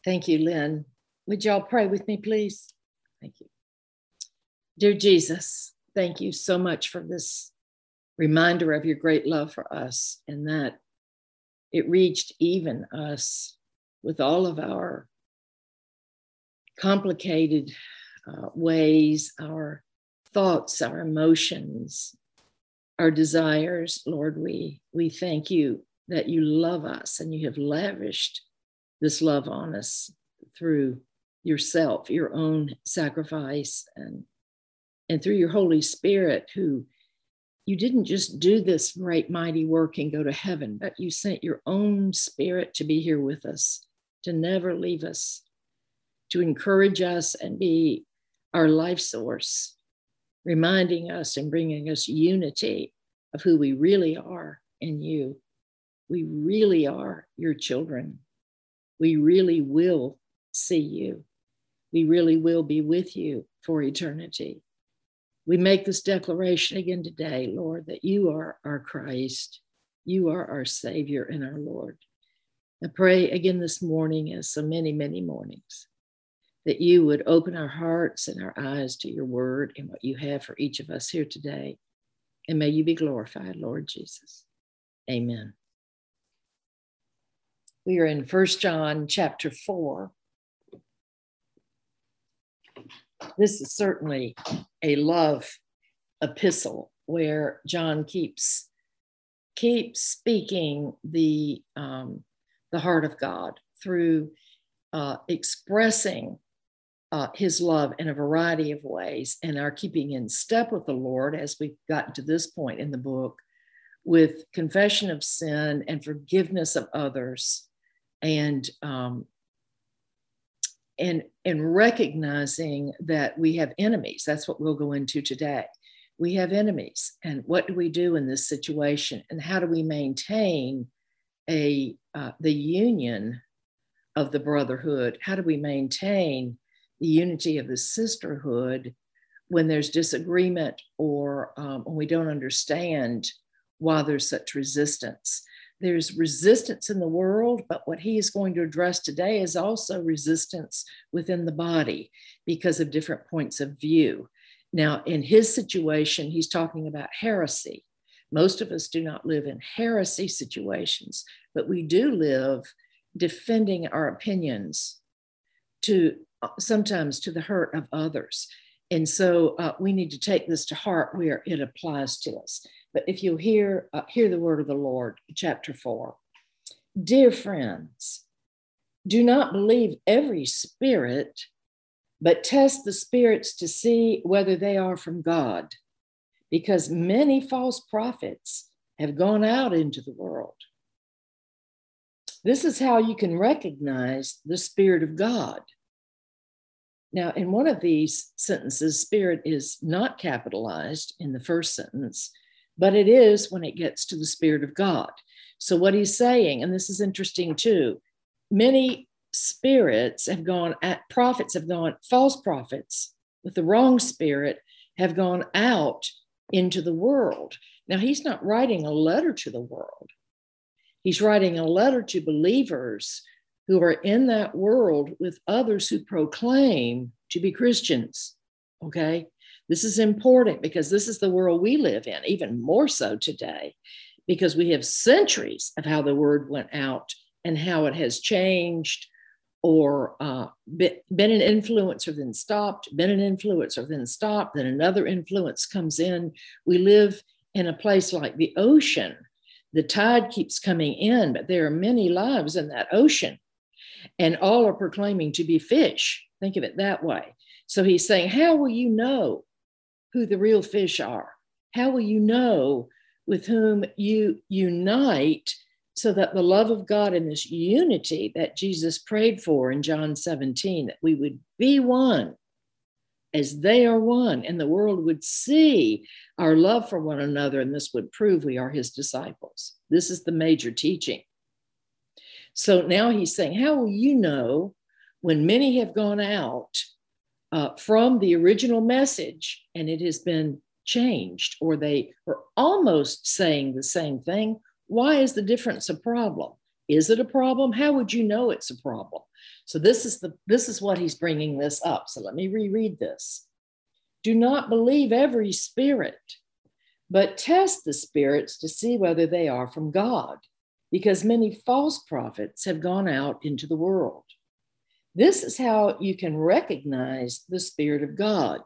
Thank you, Lynn. Would y'all pray with me, please? Thank you. Dear Jesus, thank you so much for this reminder of your great love for us, and that it reached even us with all of our complicated ways, our thoughts, our emotions, our desires. Lord, we thank you that you love us and you have lavished this love on us through yourself, your own sacrifice, and through your Holy Spirit, who you didn't just do this great mighty work and go to heaven, but you sent your own Spirit to be here with us, to never leave us, to encourage us and be our life source, reminding us and bringing us unity of who we really are in you. We really are your children. We really will see you. We really will be with you for eternity. We make this declaration again today, Lord, that you are our Christ. You are our Savior and our Lord. I pray again this morning, as so many, many mornings, that you would open our hearts and our eyes to your word and what you have for each of us here today. And may you be glorified, Lord Jesus. Amen. We are in 1 John chapter 4. This is certainly a love epistle where John keeps speaking the heart of God through expressing his love in a variety of ways, and are keeping in step with the Lord as we've gotten to this point in the book, with confession of sin and forgiveness of others, and recognizing that we have enemies. That's what we'll go into today. We have enemies, and what do we do in this situation, and how do we maintain the union of the brotherhood? How do we maintain the unity of the sisterhood when there's disagreement, or when we don't understand why there's such resistance? There's resistance in the world, but what he is going to address today is also resistance within the body because of different points of view. Now, in his situation, he's talking about heresy. Most of us do not live in heresy situations, but we do live defending our opinions sometimes to the hurt of others. And so we need to take this to heart where it applies to us. But if you hear the word of the Lord, chapter 4. Dear friends, do not believe every spirit, but test the spirits to see whether they are from God, because many false prophets have gone out into the world. This is how you can recognize the Spirit of God. Now, in one of these sentences, spirit is not capitalized in the first sentence, but it is when it gets to the Spirit of God. So what he's saying, and this is interesting too, many spirits have gone, false prophets with the wrong spirit have gone out into the world. Now, he's not writing a letter to the world. He's writing a letter to believers who are in that world with others who proclaim to be Christians, okay? This is important because this is the world we live in, even more so today, because we have centuries of how the word went out and how it has changed, or been an influencer, then stopped, been an influencer, then stopped, then another influence comes in. We live in a place like the ocean. The tide keeps coming in, but there are many lives in that ocean, and all are proclaiming to be fish. Think of it that way. So he's saying, how will you know who the real fish are? How will you know with whom you unite, so that the love of God and this unity that Jesus prayed for in John 17, that we would be one as they are one, and the world would see our love for one another, and this would prove we are his disciples. This is the major teaching. So now he's saying, how will you know when many have gone out from the original message and it has been changed, or they are almost saying the same thing? Why is the difference a problem? Is it a problem? How would you know it's a problem? So this is what he's bringing this up. So let me reread this. Do not believe every spirit, but test the spirits to see whether they are from God, because many false prophets have gone out into the world. This is how you can recognize the Spirit of God.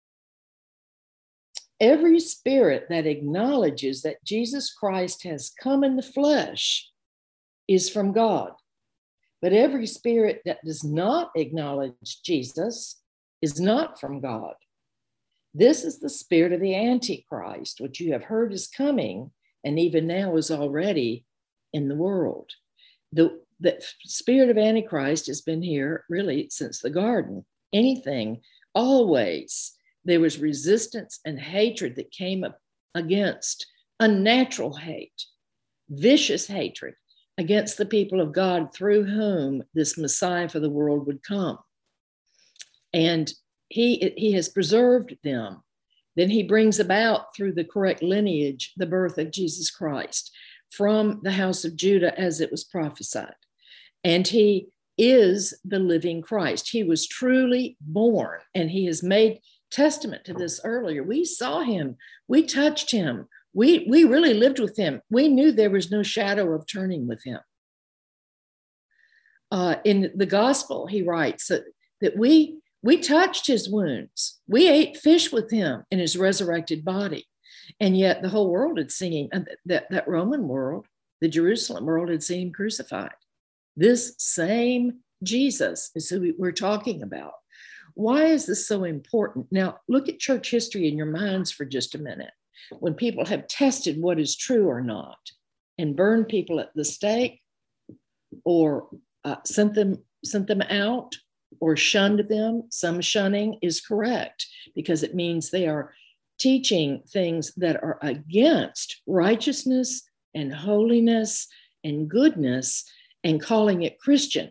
Every spirit that acknowledges that Jesus Christ has come in the flesh is from God. But every spirit that does not acknowledge Jesus is not from God. This is the spirit of the Antichrist, which you have heard is coming, and even now is already in the world. The spirit of Antichrist has been here really since the garden. Always. There was resistance and hatred that came up against unnatural hate, vicious hatred against the people of God through whom this Messiah for the world would come. And he has preserved them. Then he brings about through the correct lineage the birth of Jesus Christ from the house of Judah as it was prophesied. And he is the living Christ. He was truly born, and he has made testament to this earlier. We saw him, we touched him, we really lived with him. We knew there was no shadow of turning with him. In the gospel, he writes that we touched his wounds. We ate fish with him in his resurrected body. And yet the whole world had seen him, that Roman world, the Jerusalem world, had seen him crucified. This same Jesus is who we're talking about. Why is this so important? Now, look at church history in your minds for just a minute. When people have tested what is true or not and burned people at the stake, or sent them out, or shunned them. Some shunning is correct because it means they are teaching things that are against righteousness and holiness and goodness and calling it Christian.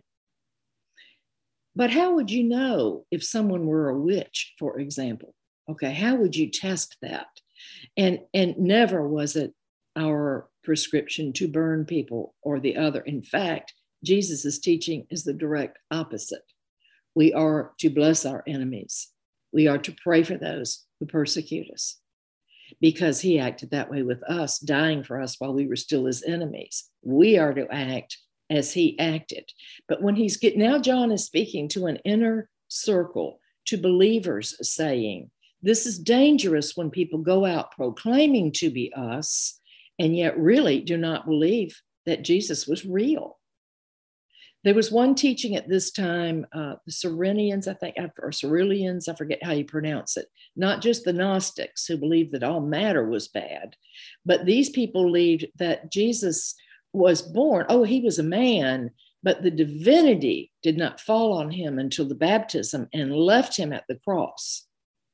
But how would you know if someone were a witch, for example? Okay, how would you test that? And never was it our prescription to burn people or the other. In fact, Jesus' teaching is the direct opposite. We are to bless our enemies. We are to pray for those who persecute us, because he acted that way with us, dying for us while we were still his enemies. We are to act as he acted. But when now John is speaking to an inner circle, to believers, saying, this is dangerous when people go out proclaiming to be us and yet really do not believe that Jesus was real. There was one teaching at this time, the Cyrenians, I think, or Cyrillians, I forget how you pronounce it, not just the Gnostics who believed that all matter was bad, but these people believed that Jesus was born. Oh, he was a man, but the divinity did not fall on him until the baptism and left him at the cross.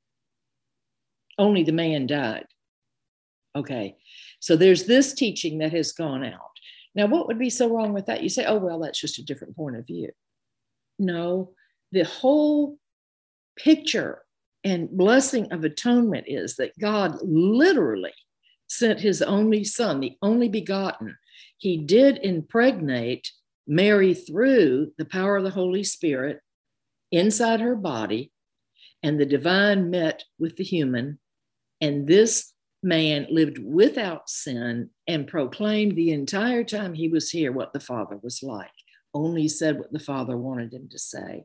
Only the man died. Okay, so there's this teaching that has gone out. Now, what would be so wrong with that? You say, oh, well, that's just a different point of view. No, the whole picture and blessing of atonement is that God literally sent his only son, the only begotten. He did impregnate Mary through the power of the Holy Spirit inside her body, and the divine met with the human, and this man lived without sin and proclaimed the entire time he was here what the Father was like, only said what the Father wanted him to say,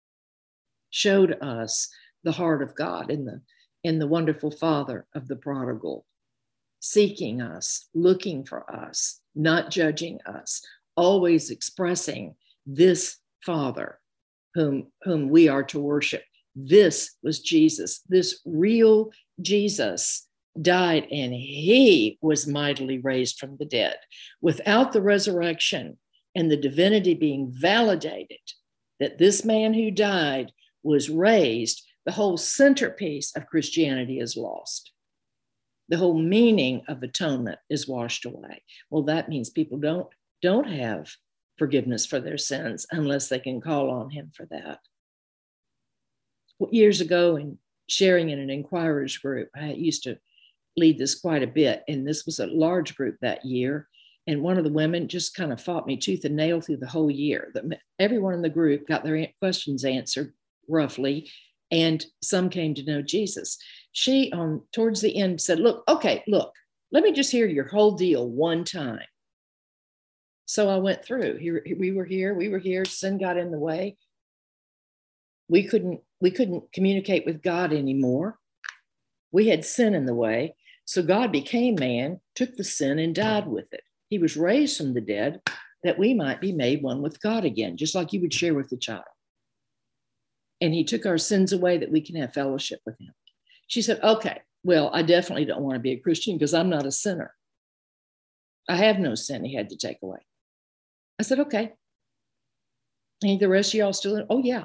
showed us the heart of God in the wonderful Father of the prodigal, seeking us, looking for us, not judging us, always expressing this Father whom we are to worship. This was Jesus. This real Jesus died, and he was mightily raised from the dead. Without the resurrection and the divinity being validated that this man who died was raised, the whole centerpiece of Christianity is lost. The whole meaning of atonement is washed away. Well, that means people don't have forgiveness for their sins unless they can call on him for that. Years ago, in sharing in an inquirers group, I used to lead this quite a bit, and this was a large group that year. And one of the women just kind of fought me tooth and nail through the whole year. Everyone in the group got their questions answered roughly, and some came to know Jesus. She, towards the end, said, look, let me just hear your whole deal one time. So I went through. We were here. Sin got in the way. We couldn't communicate with God anymore. We had sin in the way. So God became man, took the sin, and died with it. He was raised from the dead that we might be made one with God again, just like you would share with a child. And he took our sins away that we can have fellowship with him. She said, okay, well, I definitely don't want to be a Christian because I'm not a sinner. I have no sin he had to take away. I said, okay. And the rest of y'all still, oh yeah,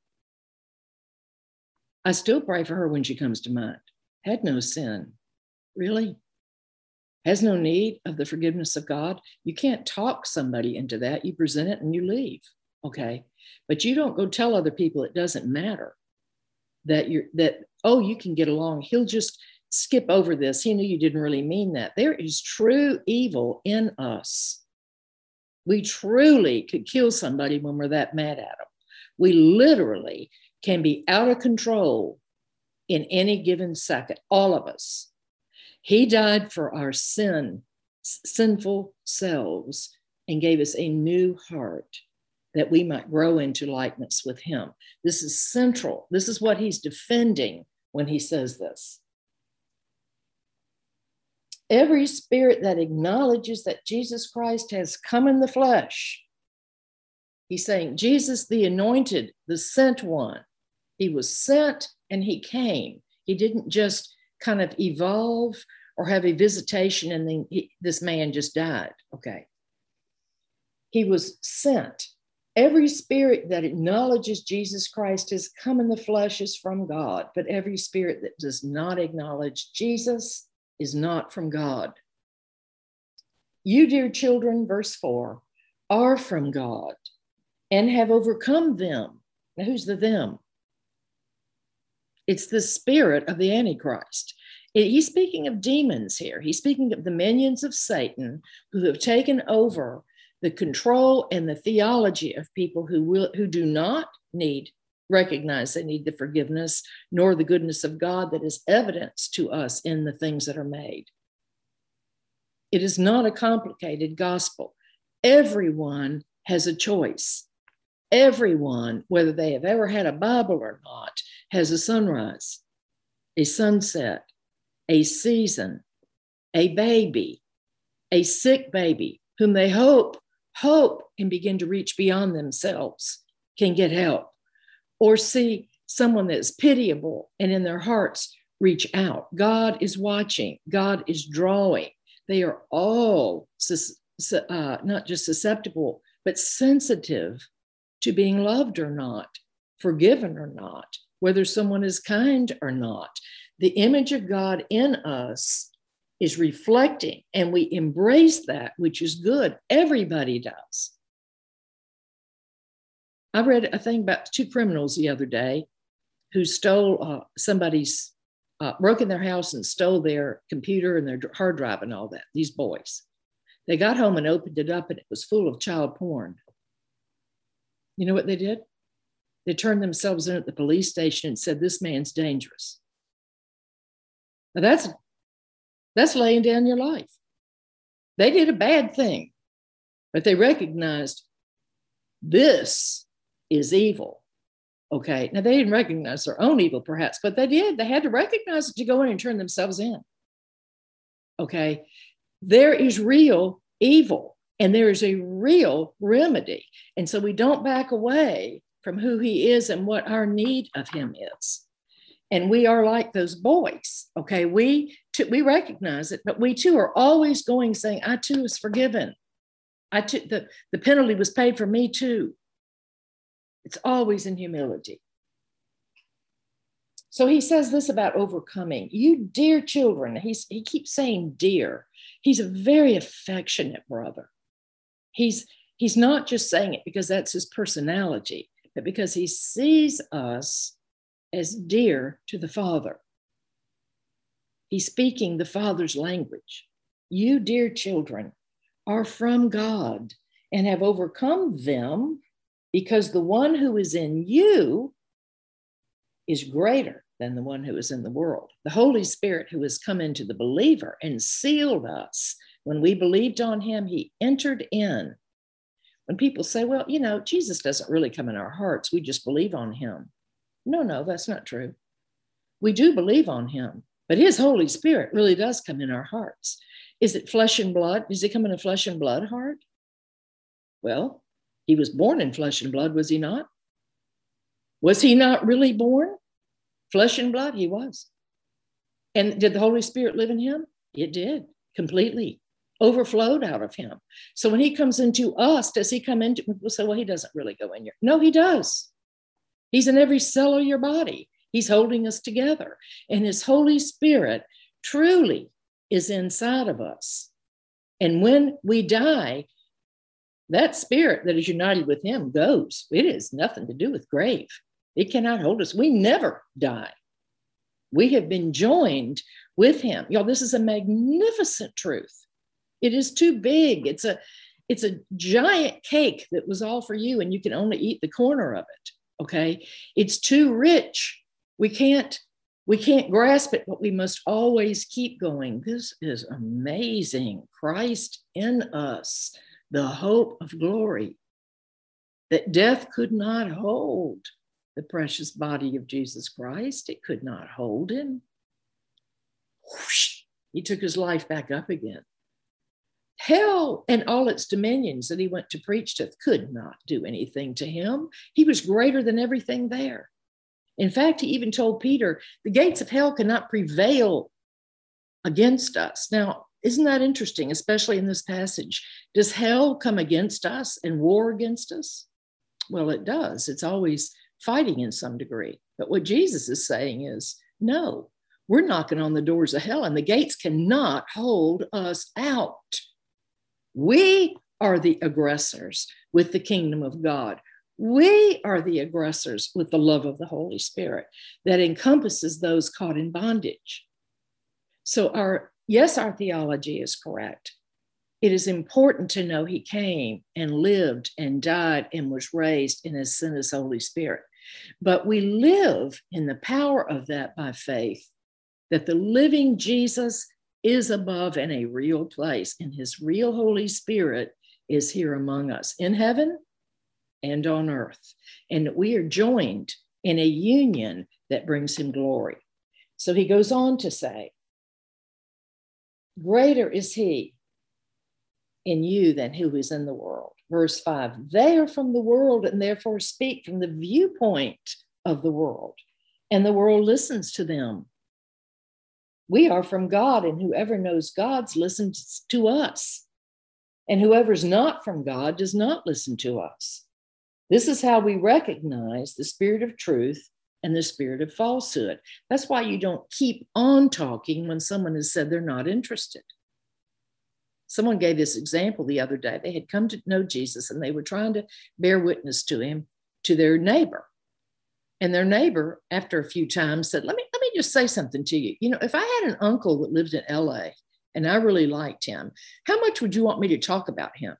I still pray for her when she comes to mind. Had no sin. Really? Has no need of the forgiveness of God. You can't talk somebody into that. You present it and you leave. Okay. But you don't go tell other people it doesn't matter that you can get along. He'll just skip over this. He knew you didn't really mean that. There is true evil in us. We truly could kill somebody when we're that mad at them. We literally can be out of control in any given second, all of us. He died for our sinful selves and gave us a new heart that we might grow into likeness with him. This is central. This is what he's defending when he says this. Every spirit that acknowledges that Jesus Christ has come in the flesh, he's saying, Jesus, the anointed, the sent one, he was sent and he came. He didn't just kind of evolve or have a visitation and then this man just died. Okay. He was sent. Every spirit that acknowledges Jesus Christ has come in the flesh is from God, but every spirit that does not acknowledge Jesus is not from God. You, dear children, verse 4, are from God and have overcome them. Now, who's the them? It's the spirit of the Antichrist. He's speaking of demons here. He's speaking of the minions of Satan who have taken over the control and the theology of people who do not recognize they need the forgiveness nor the goodness of God that is evidenced to us in the things that are made. It is not a complicated gospel. Everyone has a choice. Everyone, whether they have ever had a Bible or not, has a sunrise, a sunset, a season, a baby, a sick baby whom they hope and begin to reach beyond themselves, can get help, or see someone that's pitiable and in their hearts reach out. God is watching. God is drawing. They are all not just susceptible, but sensitive to being loved or not, forgiven or not, whether someone is kind or not. The image of God in us is reflecting, and we embrace that, which is good. Everybody does. I read a thing about two criminals the other day who stole broke in their house and stole their computer and their hard drive and all that, these boys. They got home and opened it up and it was full of child porn. You know what they did? They turned themselves in at the police station and said, this man's dangerous. Now that's laying down your life. They did a bad thing, but they recognized this is evil. Okay. Now they didn't recognize their own evil perhaps, but they did. They had to recognize it to go in and turn themselves in. Okay. There is real evil and there is a real remedy. And so we don't back away from who he is and what our need of him is. And we are like those boys. Okay. We recognize it, but we too are always going saying, I too was forgiven. The penalty was paid for me too. It's always in humility. So he says this about overcoming. You dear children, he keeps saying dear. He's a very affectionate brother. He's not just saying it because that's his personality, but because he sees us as dear to the Father. He's speaking the Father's language. You dear children are from God and have overcome them, because the one who is in you is greater than the one who is in the world. The Holy Spirit, who has come into the believer and sealed us. When we believed on him, he entered in. When people say, well, Jesus doesn't really come in our hearts, we just believe on him. No, that's not true. We do believe on him, but his Holy Spirit really does come in our hearts. Is it flesh and blood? Does he come in a flesh and blood heart? Well, he was born in flesh and blood, was he not? Was he not really born flesh and blood? He was. And did the Holy Spirit live in him? It did, completely. Overflowed out of him. So when he comes into us, does he come into, people say, well, he doesn't really go in here. No, he does. He's in every cell of your body. He's holding us together. And his Holy Spirit truly is inside of us. And when we die, that spirit that is united with him goes. It has nothing to do with grave. It cannot hold us. We never die. We have been joined with him. Y'all, this is a magnificent truth. It is too big. It's a giant cake that was all for you, and you can only eat the corner of it. Okay. It's too rich. We can't grasp it, but we must always keep going. This is amazing. Christ in us, the hope of glory, that death could not hold the precious body of Jesus Christ. It could not hold him. Whoosh, he took his life back up again. Hell and all its dominions that he went to preach to could not do anything to him. He was greater than everything there. In fact, he even told Peter, the gates of hell cannot prevail against us. Now, isn't that interesting, especially in this passage? Does hell come against us and war against us? Well, it does. It's always fighting in some degree. But what Jesus is saying is, no, we're knocking on the doors of hell, and the gates cannot hold us out. We are the aggressors with the kingdom of God. We are the aggressors with the love of the Holy Spirit that encompasses those caught in bondage. So our theology is correct. It is important to know he came and lived and died and was raised and has sent his Holy Spirit. But we live in the power of that by faith, that the living Jesus is above in a real place, and his real Holy Spirit is here among us in heaven and on earth. And we are joined in a union that brings him glory. So he goes on to say, greater is he in you than who is in the world. Verse 5, they are from the world and therefore speak from the viewpoint of the world, and the world listens to them. We are from God, and whoever knows God listens to us. And whoever's not from God does not listen to us. This is how we recognize the spirit of truth and the spirit of falsehood. That's why you don't keep on talking when someone has said they're not interested. Someone gave this example the other day. They had come to know Jesus, and they were trying to bear witness to him, to their neighbor. And their neighbor, after a few times, said, let me just say something to you. You know, if I had an uncle that lived in LA and I really liked him, how much would you want me to talk about him?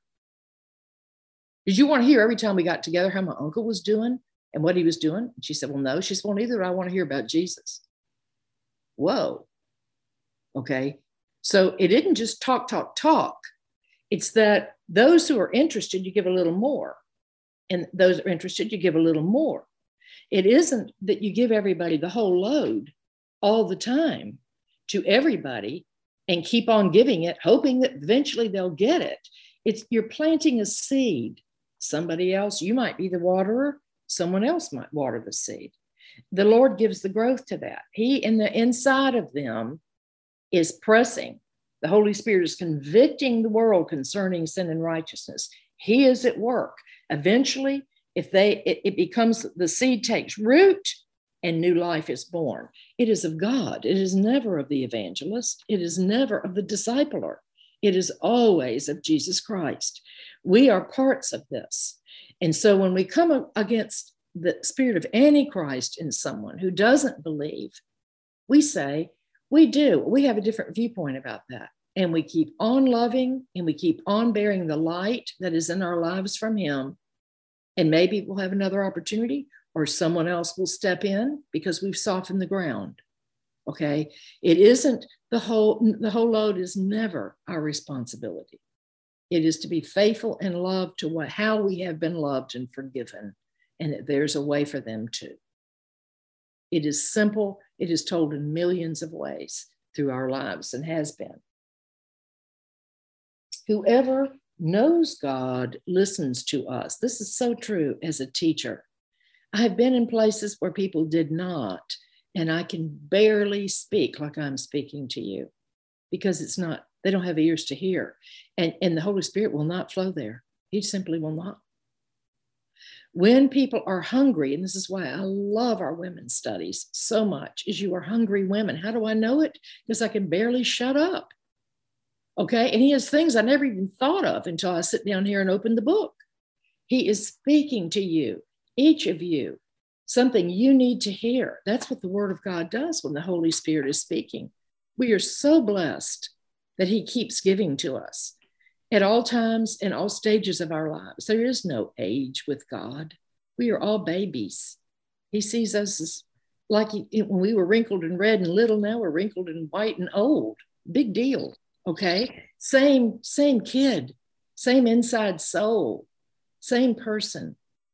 Did you want to hear every time we got together how my uncle was doing and what he was doing? And she said, well, no. She said, well, neither do I want to hear about Jesus. Whoa. Okay. So it didn't just talk. It's that those who are interested, you give a little more. And those who are interested, you give a little more. It isn't that you give everybody the whole load all the time to everybody and keep on giving it, hoping that eventually they'll get it. It's you're planting a seed. Somebody else, you might be the waterer, someone else might water the seed. The Lord gives the growth to that. He, in the inside of them, is pressing. The Holy Spirit is convicting the world concerning sin and righteousness. He is at work. Eventually, it becomes, the seed takes root and new life is born. It is of God. It is never of the evangelist. It is never of the discipler. It is always of Jesus Christ. We are parts of this. And so when we come against the spirit of Antichrist in someone who doesn't believe, we say, we do. We have a different viewpoint about that. and we keep on loving and we keep on bearing the light that is in our lives from him, and maybe we'll have another opportunity or someone else will step in because we've softened the ground. Okay. It isn't the whole load is never our responsibility. It is to be faithful and love to how we have been loved and forgiven, and that there's a way for them too. It is simple. It is told in millions of ways through our lives and has been. Whoever knows God listens to us. This is so true as a teacher. I have been in places where people did not, and I can barely speak like I'm speaking to you because they don't have ears to hear. And the Holy Spirit will not flow there. He simply will not. When people are hungry, and this is why I love our women's studies so much, is you are hungry women. How do I know it? Because I can barely shut up. Okay. And he has things I never even thought of until I sit down here and open the book. He is speaking to you, each of you, something you need to hear. That's what the Word of God does when the Holy Spirit is speaking. We are so blessed that he keeps giving to us at all times and all stages of our lives. There is no age with God. We are all babies. He sees us as like when we were wrinkled and red and little, now we're wrinkled and white and old. Big deal. Okay. Same kid, same inside soul, same person.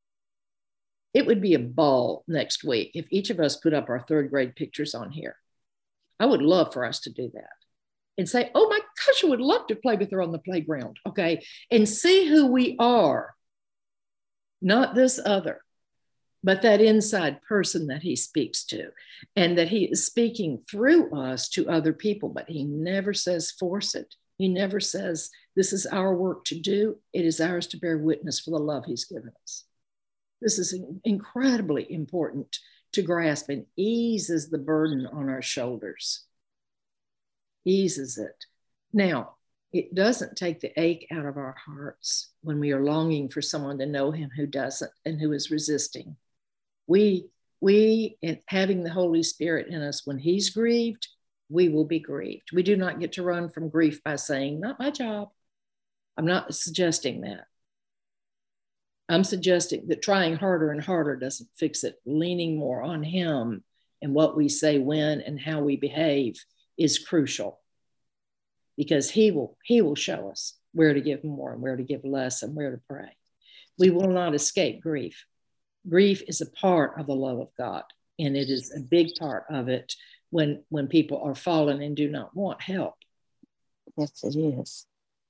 It would be a ball next week if each of us put up our third grade pictures on here. I would love for us to do that and say, oh my gosh, I would love to play with her on the playground. Okay. And see who we are, not this other, but that inside person that he speaks to, and that he is speaking through us to other people, but he never says force it. He never says this is our work to do. It is ours to bear witness for the love he's given us. This is incredibly important to grasp and eases the burden on our shoulders. Eases it. Now, it doesn't take the ache out of our hearts when we are longing for someone to know him who doesn't and who is resisting. We in having the Holy Spirit in us, when he's grieved, we will be grieved. We do not get to run from grief by saying, not my job. I'm not suggesting that. I'm suggesting that trying harder and harder doesn't fix it. Leaning more on him and what we say when and how we behave is crucial, because he will show us where to give more and where to give less and where to pray. We will not escape grief. Grief is a part of the love of God, and it is a big part of it when people are fallen and do not want help. Yes, it is.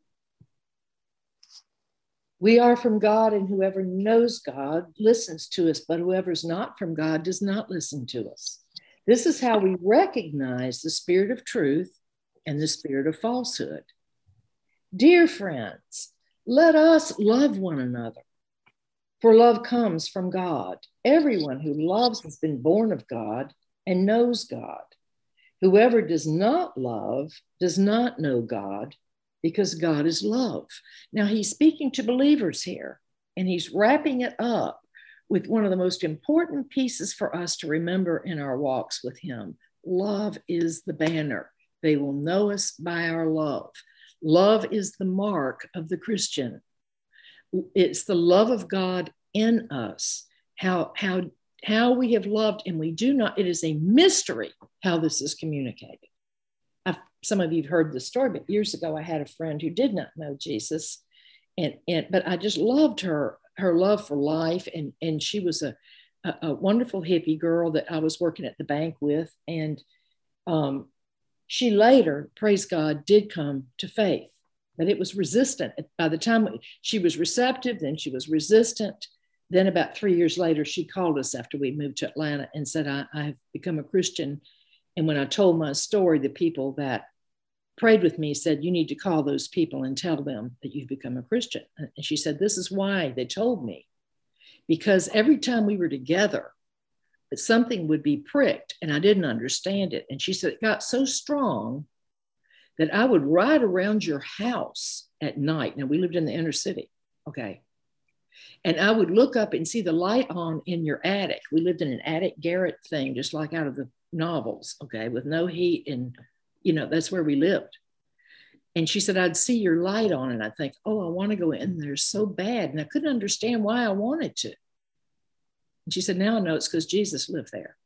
We are from God, and whoever knows God listens to us, but whoever's not from God does not listen to us. This is how we recognize the spirit of truth and the spirit of falsehood. Dear friends, let us love one another, for love comes from God. Everyone who loves has been born of God and knows God. Whoever does not love does not know God, because God is love. Now, he's speaking to believers here, and he's wrapping it up with one of the most important pieces for us to remember in our walks with him. Love is the banner. They will know us by our love. Love is the mark of the Christian. It's the love of God in us, how we have loved, and we do not, it is a mystery how this is communicated. Some of you have heard the story, but years ago I had a friend who did not know Jesus, but I just loved her love for life, and she was a wonderful hippie girl that I was working at the bank with, and she later, praise God, did come to faith, but it was resistant. By the time she was receptive, then she was resistant. Then about 3 years later, she called us after we moved to Atlanta and said, I've become a Christian. And when I told my story, the people that prayed with me said, you need to call those people and tell them that you've become a Christian. And she said, this is why they told me, because every time we were together, something would be pricked and I didn't understand it. And she said, it got so strong that I would ride around your house at night. Now, we lived in the inner city. Okay. And I would look up and see the light on in your attic. We lived in an attic garret thing, just like out of the novels. Okay. With no heat. And, that's where we lived. And she said, I'd see your light on and I'd think, oh, I want to go in there so bad. And I couldn't understand why I wanted to. And she said, now I know it's because Jesus lived there.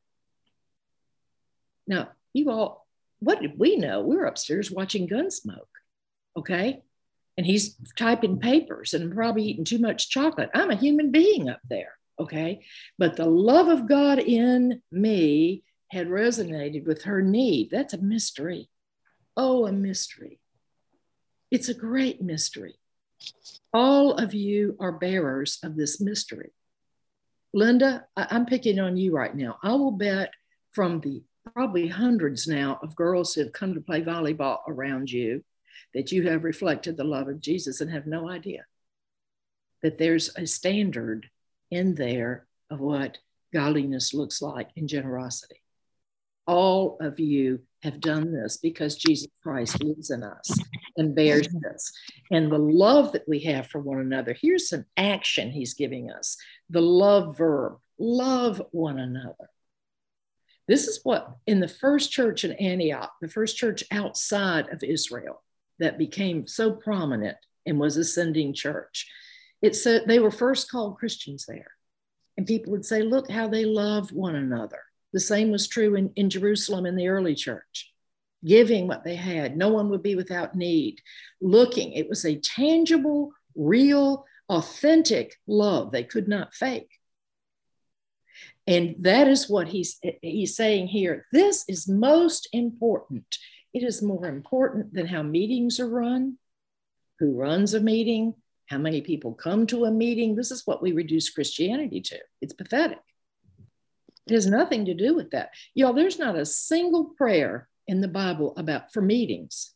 Now, you all, what did we know? We were upstairs watching Gunsmoke, okay? And he's typing papers and probably eating too much chocolate. I'm a human being up there, okay? But the love of God in me had resonated with her need. That's a mystery. Oh, a mystery. It's a great mystery. All of you are bearers of this mystery. Linda, I'm picking on you right now. I will bet from the probably hundreds now of girls who have come to play volleyball around you that you have reflected the love of Jesus and have no idea that there's a standard in there of what godliness looks like in generosity. All of you have done this because Jesus Christ lives in us and bears this. And the love that we have for one another, here's an action he's giving us. The love verb, love one another. This is what in the first church in Antioch, the first church outside of Israel that became so prominent and was ascending church. It said they were first called Christians there. And people would say, look how they love one another. The same was true in Jerusalem in the early church, giving what they had. No one would be without need. Looking, it was a tangible, real, authentic love they could not fake. And that is what he's saying here. This is most important. It is more important than how meetings are run, who runs a meeting, how many people come to a meeting. This is what we reduce Christianity to. It's pathetic. It has nothing to do with that. Y'all, there's not a single prayer in the Bible for meetings.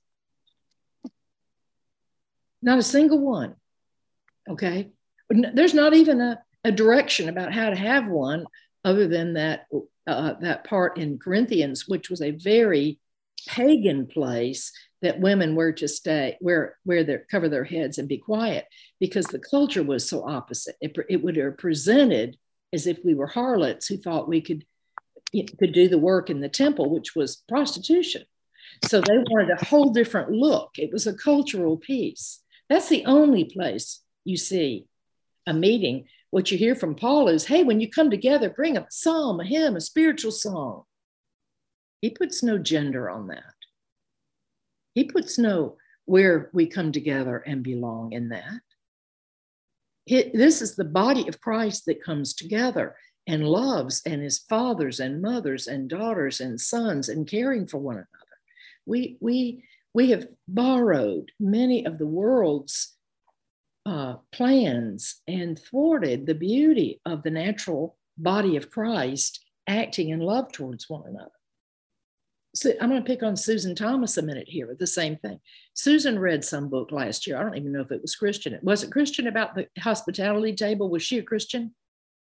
Not a single one, okay? There's not even a direction about how to have one other than that part in Corinthians, which was a very pagan place that women were to stay, where they cover their heads and be quiet, because the culture was so opposite. It would have presented as if we were harlots who thought we could do the work in the temple, which was prostitution. So they wanted a whole different look. It was a cultural piece. That's the only place you see a meeting. What you hear from Paul is, hey, when you come together, bring a psalm, a hymn, a spiritual song. He puts no gender on that. He puts no where we come together and belong in that. This is the body of Christ that comes together and loves and is fathers and mothers and daughters and sons and caring for one another. We have borrowed many of the world's plans and thwarted the beauty of the natural body of Christ acting in love towards one another. So I'm going to pick on Susan Thomas a minute here with the same thing. Susan read some book last year. I don't even know if it was Christian. Was it Christian about the hospitality table? Was she a Christian?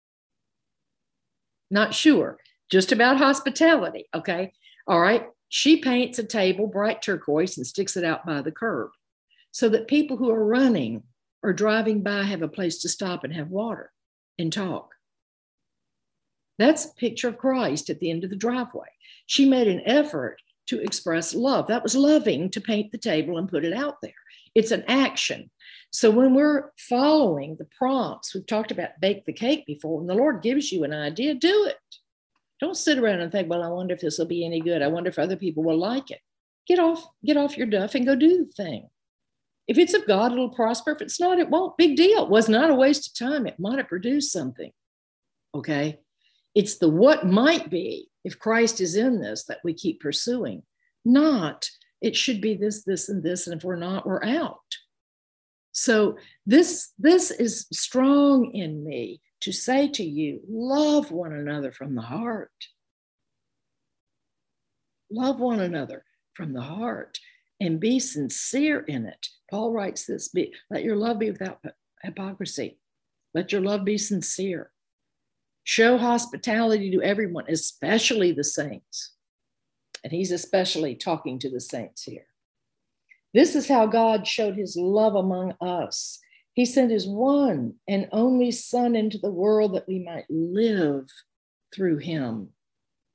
Not sure. Just about hospitality. Okay. All right. She paints a table bright turquoise and sticks it out by the curb so that people who are running or driving by have a place to stop and have water and talk. That's a picture of Christ at the end of the driveway. She made an effort to express love. That was loving to paint the table and put it out there. It's an action. So when we're following the prompts, we've talked about bake the cake before, when the Lord gives you an idea, do it. Don't sit around and think, well, I wonder if this will be any good. I wonder if other people will like it. Get off your duff and go do the thing. If it's of God, it'll prosper. If it's not, it won't. Big deal. It was not a waste of time. It might have produced something. Okay. It's the what might be if Christ is in this that we keep pursuing. Not, it should be this, this, and this. And if we're not, we're out. So this is strong in me to say to you, love one another from the heart. Love one another from the heart and be sincere in it. Paul writes this, let your love be without hypocrisy. Let your love be sincere. Show hospitality to everyone, especially the saints. And he's especially talking to the saints here. This is how God showed his love among us. He sent his one and only Son into the world that we might live through him.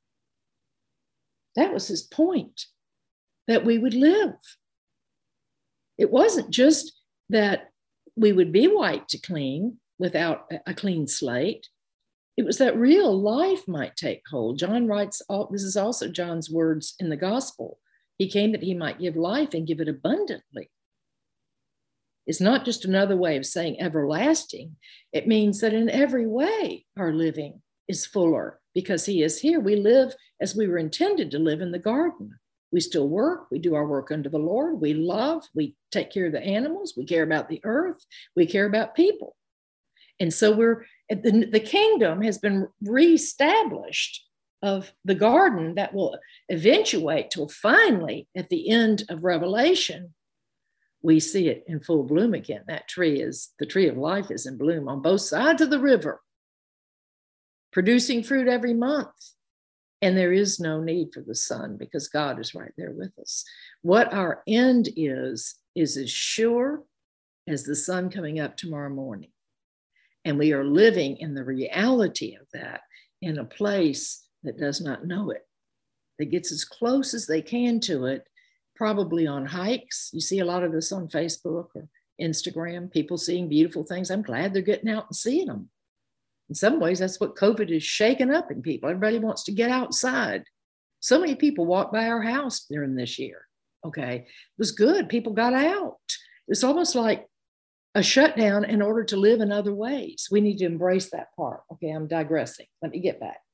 That was his point, that we would live. It wasn't just that we would be wiped to clean without a clean slate. It was that real life might take hold. John writes, this is also John's words in the gospel. He came that he might give life and give it abundantly. It's not just another way of saying everlasting. It means that in every way our living is fuller because he is here. We live as we were intended to live in the garden. We still work. We do our work under the Lord. We love. We take care of the animals. We care about the earth. We care about people. And so the kingdom has been reestablished of the garden that will eventuate till finally at the end of Revelation, we see it in full bloom again. That the tree of life is in bloom on both sides of the river, producing fruit every month. And there is no need for the sun because God is right there with us. What our end is as sure as the sun coming up tomorrow morning. And we are living in the reality of that in a place that does not know it, that gets as close as they can to it, probably on hikes. You see a lot of this on Facebook or Instagram, people seeing beautiful things. I'm glad they're getting out and seeing them. In some ways, that's what COVID is shaking up in people. Everybody wants to get outside. So many people walked by our house during this year. Okay, it was good. People got out. It's almost like a shutdown in order to live in other ways. We need to embrace that part. Okay, I'm digressing. Let me get back.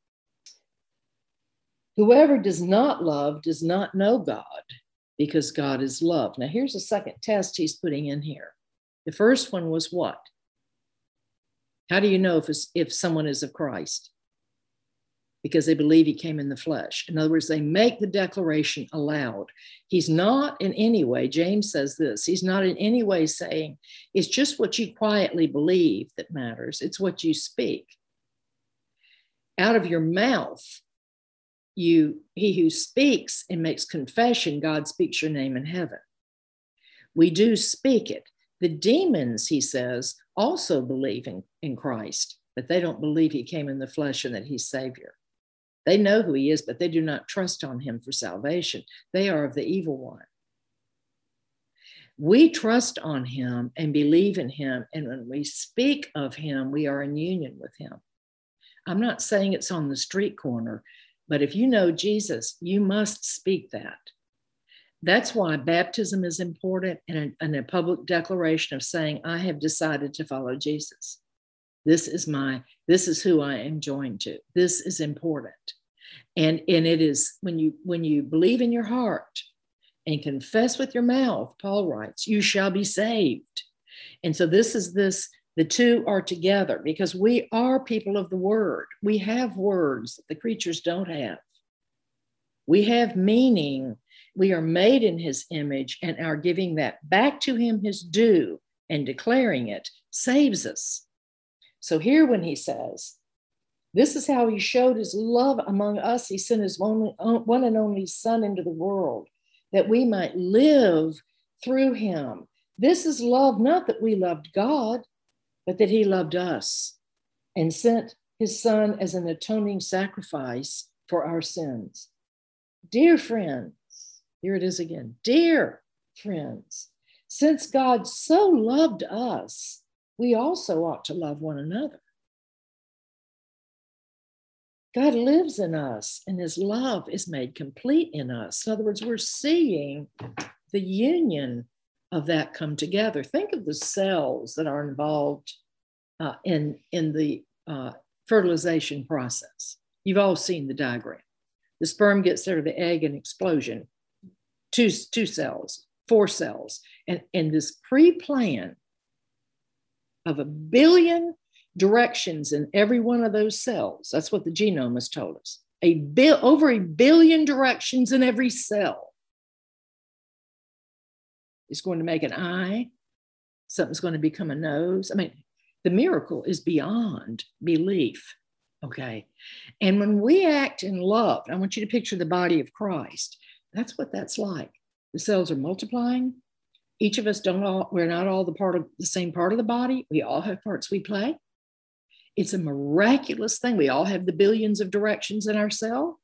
Whoever does not love does not know God, because God is love. Now, here's a second test he's putting in here. The first one was what? How do you know if someone is of Christ? Because they believe he came in the flesh. In other words, they make the declaration aloud. He's not in any way, James says this, he's not in any way saying, it's just what you quietly believe that matters. It's what you speak. Out of your mouth, he who speaks and makes confession, God speaks your name in heaven. We do speak it. The demons, he says, also believe in Christ, but they don't believe he came in the flesh and that he's Savior. They know who he is, but they do not trust on him for salvation. They are of the evil one. We trust on him and believe in him, and when we speak of him, we are in union with him. I'm not saying it's on the street corner, but if you know Jesus, you must speak that. That's why baptism is important and a public declaration of saying, I have decided to follow Jesus. This is who I am joined to. This is important. And it is when you believe in your heart and confess with your mouth, Paul writes, you shall be saved. And so the two are together because we are people of the word. We have words that the creatures don't have. We have meaning. We are made in his image, and our giving that back to him his due and declaring it saves us. So here when he says, this is how he showed his love among us. He sent his one and only son into the world that we might live through him. This is love, not that we loved God, but that he loved us and sent his son as an atoning sacrifice for our sins. Dear friends, here it is again. Dear friends, since God so loved us, we also ought to love one another. God lives in us and his love is made complete in us. In other words, we're seeing the union of that come together. Think of the cells that are involved in the fertilization process. You've all seen the diagram. The sperm gets there to the egg and explosion. Two cells, 4 cells, and this pre-plan of 1 billion directions in every one of those cells. That's what the genome has told us. Over 1 billion directions in every cell. It's going to make an eye. Something's going to become a nose. I mean, the miracle is beyond belief. Okay. And when we act in love, I want you to picture the body of Christ. That's what that's like. The cells are multiplying. Each of us we're not all the same part of the body. We all have parts we play. It's a miraculous thing. We all have the billions of directions in our cell.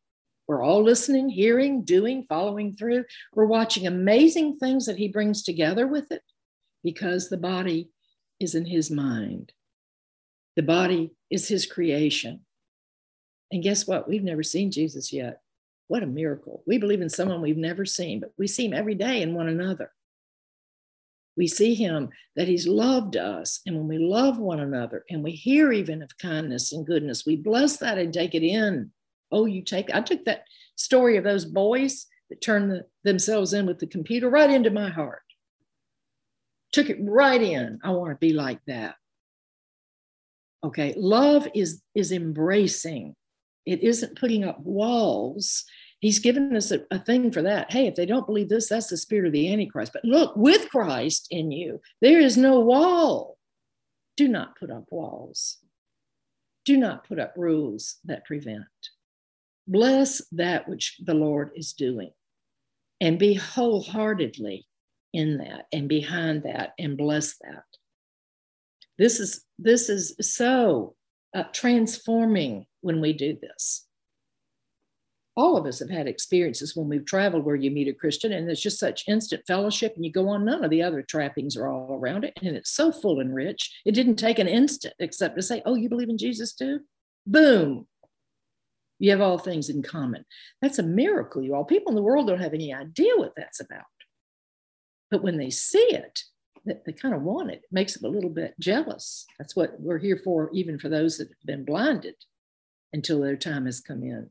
We're all listening, hearing, doing, following through. We're watching amazing things that he brings together with it because the body is in his mind. The body is his creation. And guess what? We've never seen Jesus yet. What a miracle. We believe in someone we've never seen, but we see him every day in one another. We see him that he's loved us. And when we love one another and we hear even of kindness and goodness, we bless that and take it in. Oh, I took that story of those boys that turned themselves in with the computer right into my heart. Took it right in. I want to be like that. Okay, love is embracing. It isn't putting up walls. He's given us a thing for that. Hey, if they don't believe this, that's the spirit of the Antichrist. But look, with Christ in you, there is no wall. Do not put up walls. Do not put up rules that prevent. Bless that which the Lord is doing and be wholeheartedly in that and behind that and bless that. This is so transforming when we do this. All of us have had experiences when we've traveled where you meet a Christian and there's just such instant fellowship and you go on, none of the other trappings are all around it. And it's so full and rich. It didn't take an instant except to say, oh, you believe in Jesus too? Boom. You have all things in common. That's a miracle, you all. People in the world don't have any idea what that's about. But when they see it, they kind of want it. It makes them a little bit jealous. That's what we're here for, even for those that have been blinded until their time has come in.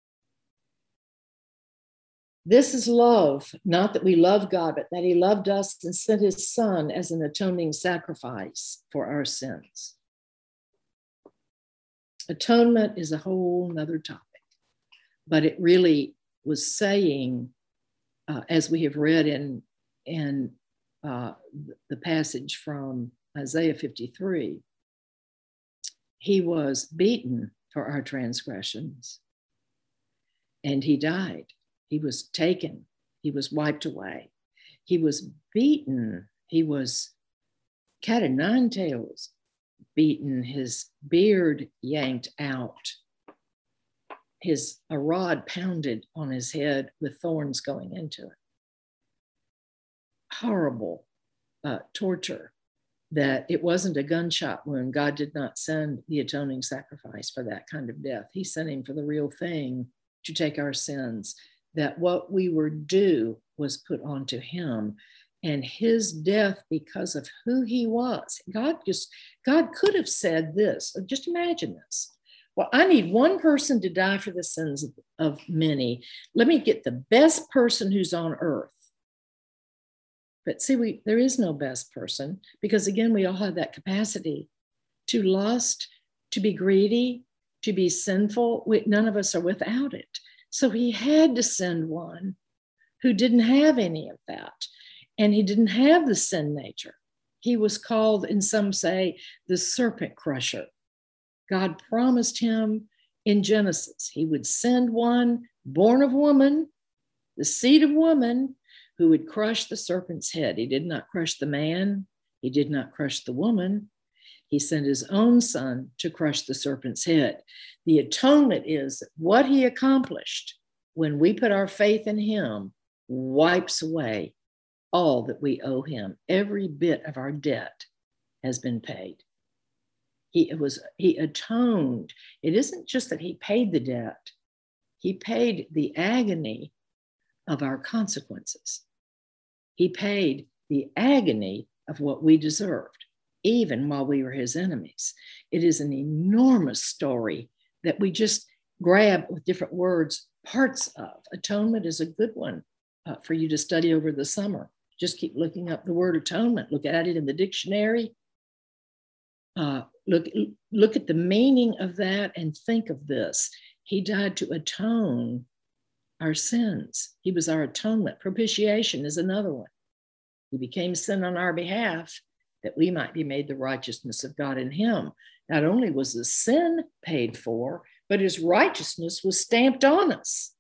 This is love, not that we love God, but that he loved us and sent his son as an atoning sacrifice for our sins. Atonement is a whole nother topic, but it really was saying, as we have read in the passage from Isaiah 53, he was beaten for our transgressions and he died. He was taken. He was wiped away. He was beaten. He was cat o' nine tails beaten, his beard yanked out, a rod pounded on his head with thorns going into it. Horrible torture, that it wasn't a gunshot wound. God did not send the atoning sacrifice for that kind of death. He sent him for the real thing, to take our sins, that what we were due was put onto him. And his death, because of who he was, God could have said this. Just imagine this. Well, I need one person to die for the sins of many. Let me get the best person who's on earth. But see, there is no best person, because again, we all have that capacity to lust, to be greedy, to be sinful. None of us are without it. So he had to send one who didn't have any of that. And he didn't have the sin nature. He was called, and some say, the serpent crusher. God promised him in Genesis, he would send one born of woman, the seed of woman, who would crush the serpent's head. He did not crush the man. He did not crush the woman. He sent his own son to crush the serpent's head. The atonement is what he accomplished when we put our faith in him, wipes away all that we owe him. Every bit of our debt has been paid. He atoned. It isn't just that he paid the debt. He paid the agony of our consequences. He paid the agony of what we deserved, even while we were his enemies. It is an enormous story that we just grab with different words, parts of. Atonement is a good one for you to study over the summer. Just keep looking up the word atonement. Look at it in the dictionary. Look at the meaning of that and think of this. He died to atone our sins. He was our atonement. Propitiation is another one. He became sin on our behalf that we might be made the righteousness of God in him. Not only was the sin paid for, but his righteousness was stamped on us.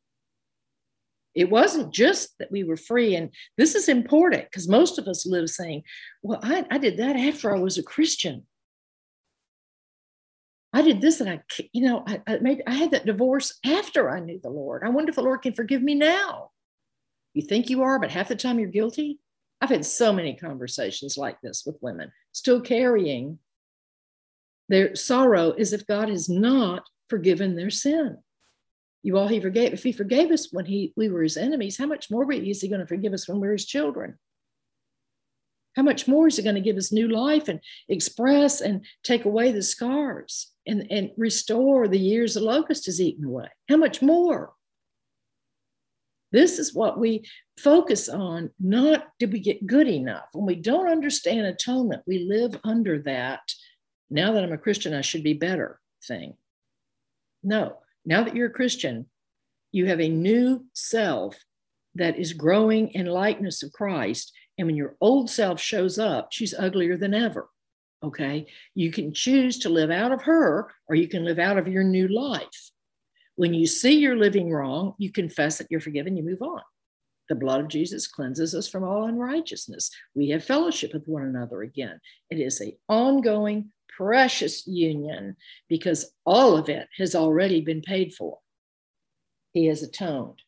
It wasn't just that we were free. And this is important because most of us live saying, well, I did that after I was a Christian. I did this, and I had that divorce after I knew the Lord. I wonder if the Lord can forgive me now. You think you are, but half the time you're guilty. I've had so many conversations like this with women, still carrying their sorrow as if God has not forgiven their sin. He forgave. If he forgave us when we were his enemies, how much more is he going to forgive us when we're his children? How much more is he going to give us new life and express and take away the scars and restore the years the locust has eaten away? How much more? This is what we focus on, not did we get good enough. When we don't understand atonement, we live under that, now that I'm a Christian, I should be better thing. No, now that you're a Christian, you have a new self that is growing in likeness of Christ. And when your old self shows up, she's uglier than ever. Okay. You can choose to live out of her, or you can live out of your new life. When you see you're living wrong, you confess that you're forgiven, you move on. The blood of Jesus cleanses us from all unrighteousness. We have fellowship with one another again. It is an ongoing, precious union because all of it has already been paid for. He has atoned.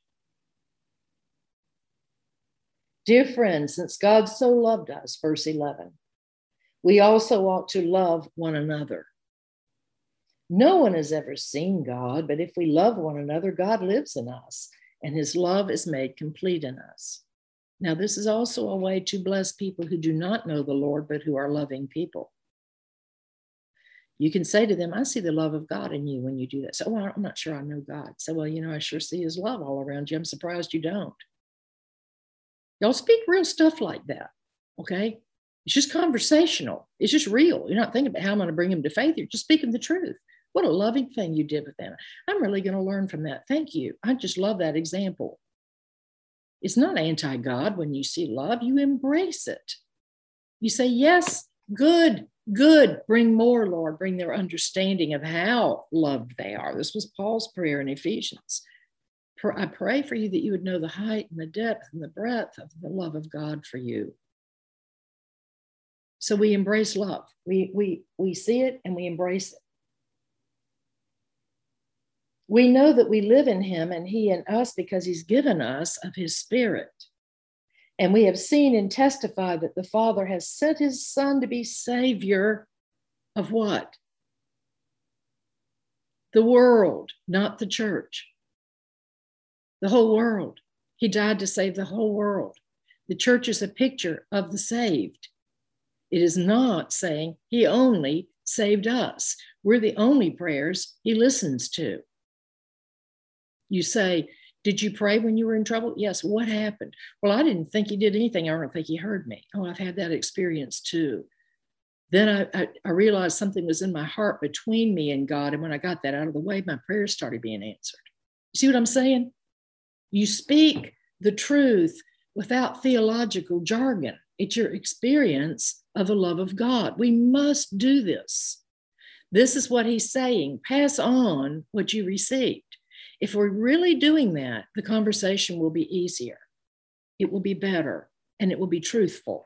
Dear friends, since God so loved us, verse 11, we also ought to love one another. No one has ever seen God, but if we love one another, God lives in us, and his love is made complete in us. Now, this is also a way to bless people who do not know the Lord, but who are loving people. You can say to them, I see the love of God in you when you do that. So, well, I'm not sure I know God. So, well, I sure see his love all around you. I'm surprised you don't. Y'all speak real stuff like that, okay? It's just conversational. It's just real. You're not thinking about how I'm going to bring him to faith. You're just speaking the truth. What a loving thing you did with them. I'm really going to learn from that. Thank you. I just love that example. It's not anti-God when you see love. You embrace it. You say, yes, good. Bring more, Lord. Bring their understanding of how loved they are. This was Paul's prayer in Ephesians. I pray for you that you would know the height and the depth and the breadth of the love of God for you. So we embrace love. We see it and we embrace it. We know that we live in him and he in us because he's given us of his Spirit. And we have seen and testified that the Father has sent his Son to be Savior of what? The world, not the church. The whole world. He died to save the whole world. The church is a picture of the saved. It is not saying he only saved us. We're the only prayers he listens to. You say, did you pray when you were in trouble? Yes. What happened? Well, I didn't think he did anything. I don't think he heard me. Oh, I've had that experience too. Then I realized something was in my heart between me and God. And when I got that out of the way, my prayers started being answered. You see what I'm saying? You speak the truth without theological jargon. It's your experience of the love of God. We must do this. This is what he's saying. Pass on what you received. If we're really doing that, the conversation will be easier. It will be better, and it will be truthful.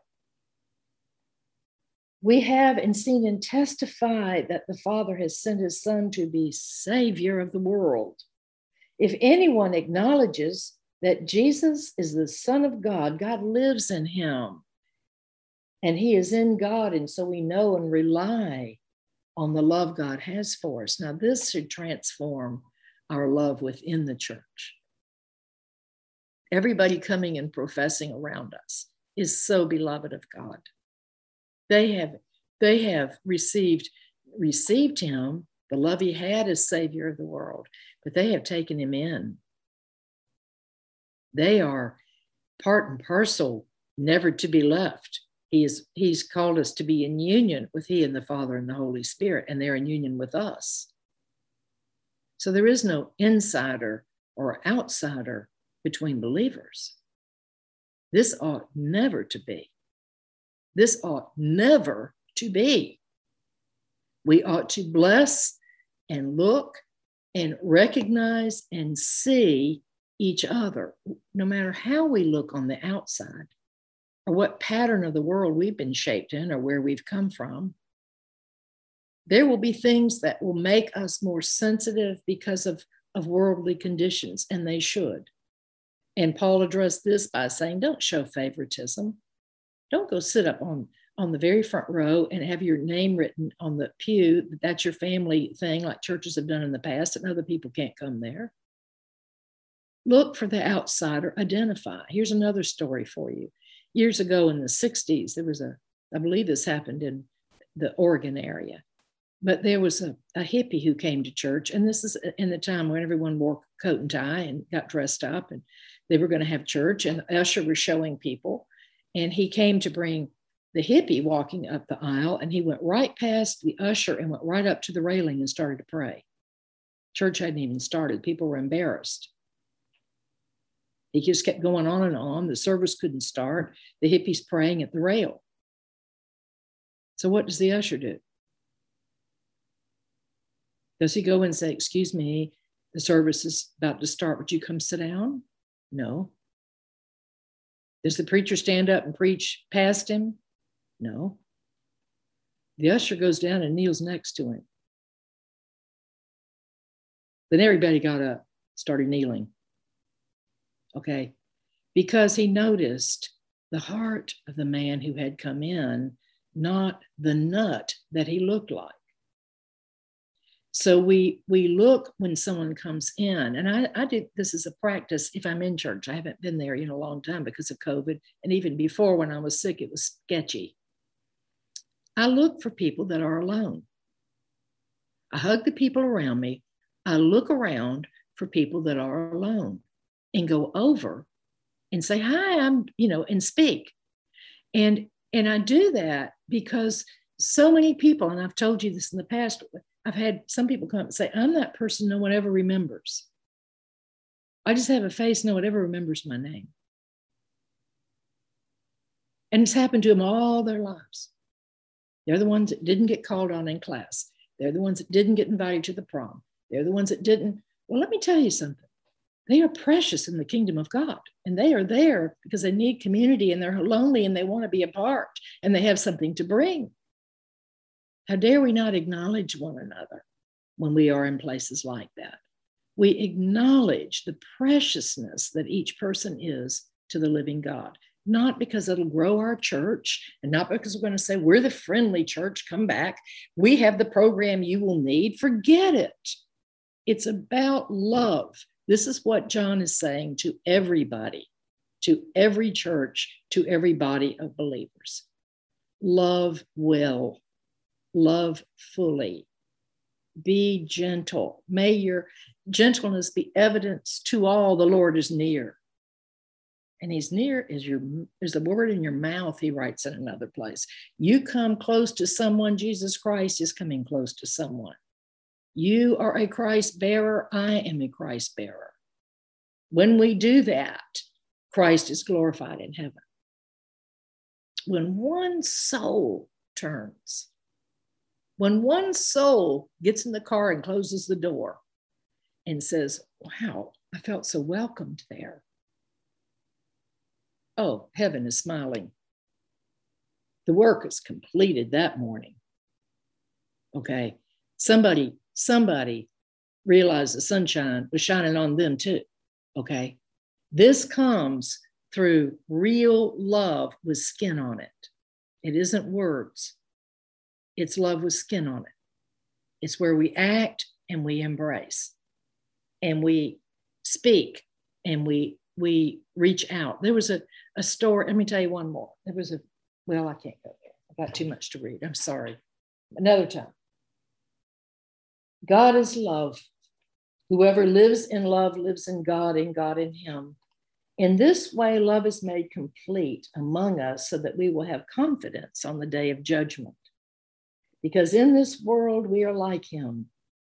We have and seen and testified that the Father has sent his Son to be Savior of the world. If anyone acknowledges that Jesus is the Son of God, God lives in him, and he is in God, and so we know and rely on the love God has for us. Now, this should transform our love within the church. Everybody coming and professing around us is so beloved of God. They have received him, the love he had as Savior of the world, but they have taken him in. They are part and parcel, never to be left. He's called us to be in union with he and the Father and the Holy Spirit, and they're in union with us. So there is no insider or outsider between believers. This ought never to be. This ought never to be. We ought to bless and look and recognize and see each other, no matter how we look on the outside or what pattern of the world we've been shaped in or where we've come from. There will be things that will make us more sensitive because of worldly conditions, and they should. And Paul addressed this by saying, don't show favoritism. Don't go sit up on the very front row and have your name written on the pew. That's your family thing, like churches have done in the past, and other people can't come there. Look for the outsider, identify. Here's another story for you. Years ago in the 60s, there was I believe this happened in the Oregon area, but there was a hippie who came to church. And this is in the time when everyone wore coat and tie and got dressed up, and they were going to have church, and the usher was showing people. And he came to bring the hippie walking up the aisle, and he went right past the usher and went right up to the railing and started to pray. Church hadn't even started. People were embarrassed. He just kept going on and on. The service couldn't start. The hippie's praying at the rail. So what does the usher do? Does he go and say, excuse me, the service is about to start. Would you come sit down? No. Does the preacher stand up and preach past him? No. The usher goes down and kneels next to him. Then everybody got up, started kneeling. Okay. Because he noticed the heart of the man who had come in, not the nut that he looked like. So we look when someone comes in, and I did this as a practice. If I'm in church, I haven't been there in a long time because of COVID. And even before, when I was sick, it was sketchy. I look for people that are alone. I hug the people around me. I look around for people that are alone and go over and say, hi, and speak. And I do that because so many people, and I've told you this in the past, I've had some people come up and say, I'm that person no one ever remembers. I just have a face no one ever remembers my name. And it's happened to them all their lives. They're the ones that didn't get called on in class. They're the ones that didn't get invited to the prom. They're the ones that didn't. Well, let me tell you something. They are precious in the kingdom of God. And they are there because they need community, and they're lonely and they want to be a part, and they have something to bring. How dare we not acknowledge one another when we are in places like that? We acknowledge the preciousness that each person is to the living God, not because it'll grow our church, and not because we're going to say, we're the friendly church, come back. We have the program you will need. Forget it. It's about love. This is what John is saying to everybody, to every church, to every body of believers. Love well. Love fully. Be gentle. May your gentleness be evidence to all the Lord is near. And he's near is the word in your mouth, he writes in another place. You come close to someone, Jesus Christ is coming close to someone. You are a Christ bearer, I am a Christ bearer. When we do that, Christ is glorified in heaven. When one soul turns, when one soul gets in the car and closes the door and says, wow, I felt so welcomed there. Oh, heaven is smiling. The work is completed that morning. Okay. Somebody realized the sunshine was shining on them too. Okay. This comes through real love with skin on it. It isn't words. It's love with skin on it. It's where we act and we embrace and we speak and we reach out. There was a story. Let me tell you one more. I can't go there. I got too much to read. I'm sorry. Another time. God is love. Whoever lives in love lives in God and God in him. In this way, love is made complete among us so that we will have confidence on the day of judgment. Because in this world, we are like him.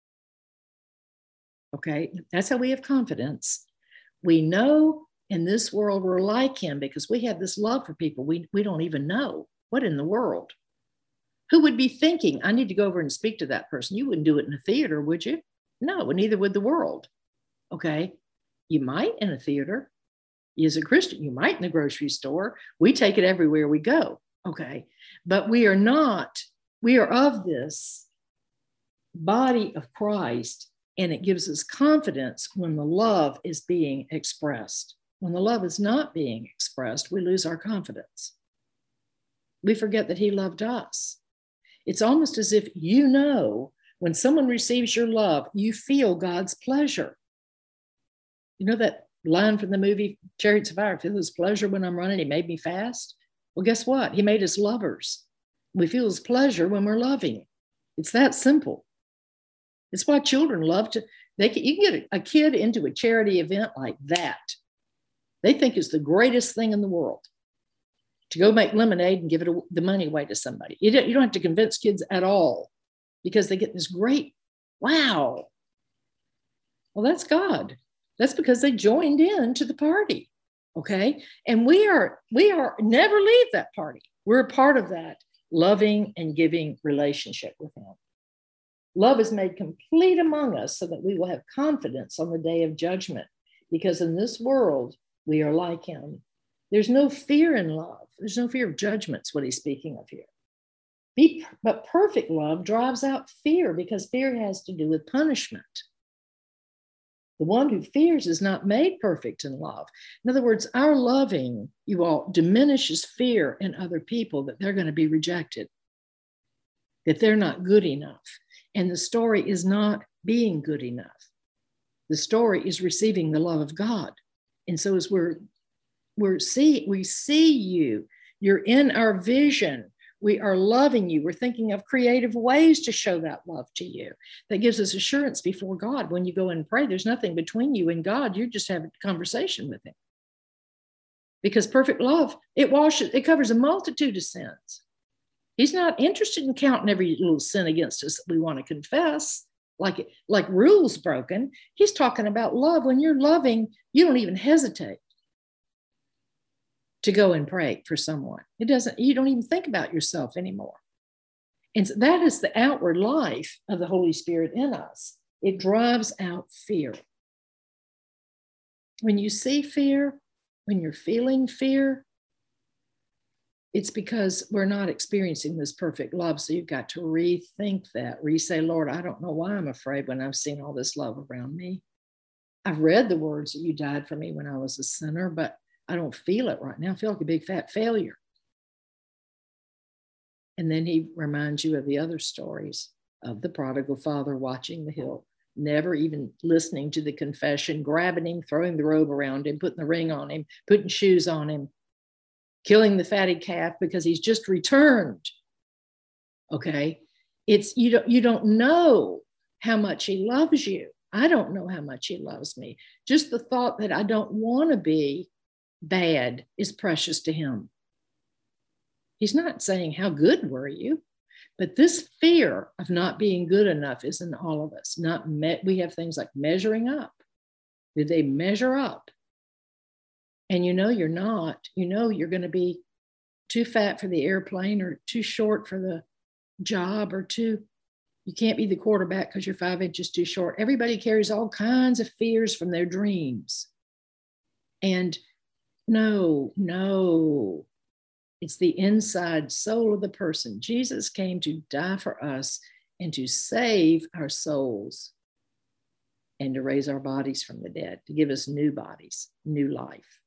Okay, that's how we have confidence. We know in this world we're like him because we have this love for people we don't even know. What in the world? Who would be thinking, I need to go over and speak to that person? You wouldn't do it in a theater, would you? No, and neither would the world. Okay, you might in a theater. As a Christian, you might in the grocery store. We take it everywhere we go. Okay, but we are not. We are of this body of Christ, and it gives us confidence when the love is being expressed. When the love is not being expressed, we lose our confidence. We forget that he loved us. It's almost as if when someone receives your love, you feel God's pleasure. You know that line from the movie Chariots of Fire, I feel his pleasure when I'm running, he made me fast. Well, guess what? He made us lovers. We feel his pleasure when we're loving. It's that simple. It's why children love to, you can get a kid into a charity event like that. They think it's the greatest thing in the world to go make lemonade and give the money away to somebody. You don't have to convince kids at all because they get this great, wow. Well, that's God. That's because they joined in to the party, okay? And we are never leave that party. We're a part of that loving and giving relationship with him. Love is made complete among us so that we will have confidence on the day of judgment, because in this world, we are like him. There's no fear in love. There's no fear of judgment, is what he's speaking of here. But perfect love drives out fear, because fear has to do with punishment. The one who fears is not made perfect in love. In other words, our loving, you all, diminishes fear in other people that they're going to be rejected, that they're not good enough. And the story is not being good enough. The story is receiving the love of God. And so as we see you, you're in our vision. We are loving you. We're thinking of creative ways to show that love to you. That gives us assurance before God. When you go and pray, there's nothing between you and God. You're just having a conversation with him. Because perfect love, it covers a multitude of sins. He's not interested in counting every little sin against us that we want to confess, like rules broken. He's talking about love. When you're loving, you don't even hesitate to go and pray for someone. You don't even think about yourself anymore. And so that is the outward life of the Holy Spirit in us. It drives out fear. When you see fear, when you're feeling fear, it's because we're not experiencing this perfect love. So you've got to rethink that. Say, Lord, I don't know why I'm afraid when I've seen all this love around me. I've read the words that you died for me when I was a sinner, but I don't feel it right now. I feel like a big fat failure. And then he reminds you of the other stories of the prodigal father watching the hill, never even listening to the confession, grabbing him, throwing the robe around him, putting the ring on him, putting shoes on him, killing the fatted calf because he's just returned. Okay. You don't know how much he loves you. I don't know how much he loves me. Just the thought that I don't want to be bad is precious to him. He's not saying, how good were you? But this fear of not being good enough is in all of us. We have things like measuring up. Did they measure up? And you're not. You're going to be too fat for the airplane, or too short for the job, or you can't be the quarterback because you're 5 inches too short. Everybody carries all kinds of fears from their dreams. And no, it's the inside soul of the person. Jesus came to die for us and to save our souls and to raise our bodies from the dead, to give us new bodies, new life.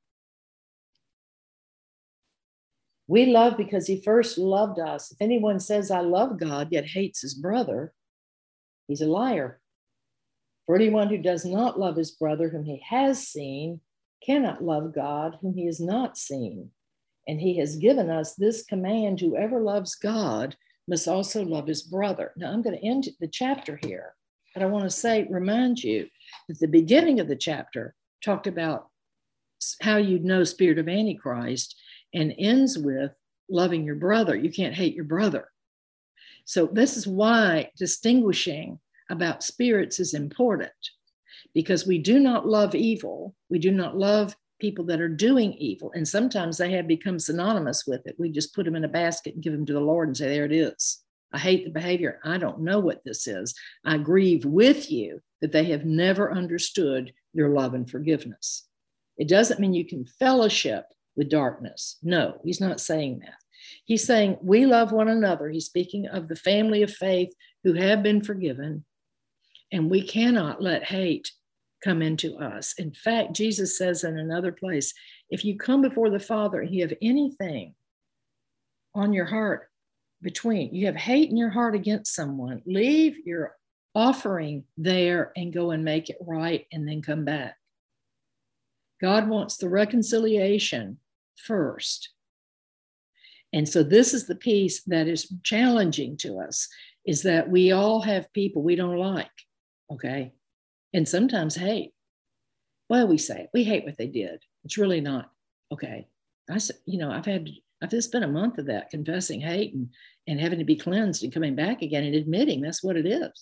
We love because he first loved us. If anyone says, I love God, yet hates his brother, he's a liar. For anyone who does not love his brother whom he has seen cannot love God whom he has not seen. And he has given us this command: whoever loves God must also love his brother. Now I'm going to end the chapter here, but I want to remind you that the beginning of the chapter talked about how you'd know spirit of Antichrist, and ends with loving your brother. You can't hate your brother. So this is why distinguishing about spirits is important, because we do not love evil. We do not love people that are doing evil. And sometimes they have become synonymous with it. We just put them in a basket and give them to the Lord and say, there it is. I hate the behavior. I don't know what this is. I grieve with you that they have never understood your love and forgiveness. It doesn't mean you can fellowship with darkness. No, he's not saying that. He's saying we love one another. He's speaking of the family of faith who have been forgiven, and we cannot let hate come into us. In fact, Jesus says in another place, if you come before the Father and you have anything on your heart you have hate in your heart against someone, leave your offering there and go and make it right and then come back. God wants the reconciliation first. And so this is the piece that is challenging to us, is that we all have people we don't like, okay? And sometimes hate. Well, we say it. We hate what they did. It's really not, okay? I've spent a month of that, confessing hate and having to be cleansed and coming back again and admitting that's what it is.